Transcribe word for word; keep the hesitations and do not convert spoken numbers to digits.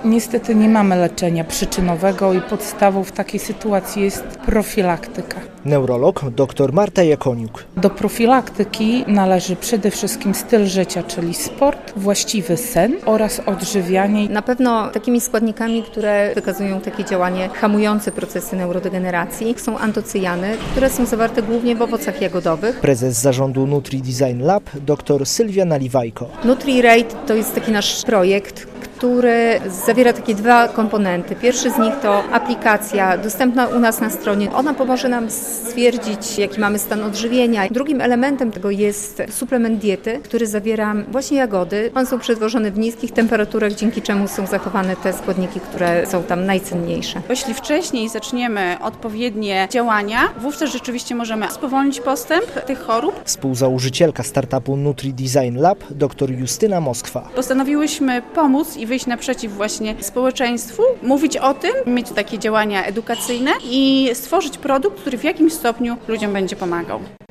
Niestety nie mamy leczenia przyczynowego i podstawą w takiej sytuacji jest profilaktyka. Neurolog dr Marta Jakoniuk. Do profilaktyki należy przede wszystkim styl życia, czyli sport, właściwy sen oraz odżywianie. Na pewno takimi składnikami, które wykazują takie działanie hamujące procesy neurodegeneracji, są antocyjany, które są zawarte głównie w owocach jagodowych. Prezes zarządu Nutri Design Lab dr Sylwia Naliwajko. NutriRate to jest taki nasz projekt, który zawiera takie dwa komponenty. Pierwszy z nich to aplikacja dostępna u nas na stronie. Ona pomoże nam stwierdzić, jaki mamy stan odżywienia. Drugim elementem tego jest suplement diety, który zawiera właśnie jagody. One są przetworzone w niskich temperaturach, dzięki czemu są zachowane te składniki, które są tam najcenniejsze. Jeśli wcześniej zaczniemy odpowiednie działania, wówczas rzeczywiście możemy spowolnić postęp tych chorób. Współzałożycielka startupu Nutri Design Lab dr Justyna Moskwa. Postanowiłyśmy pomóc i wyjść naprzeciw właśnie społeczeństwu, mówić o tym, mieć takie działania edukacyjne i stworzyć produkt, który w jakimś stopniu ludziom będzie pomagał.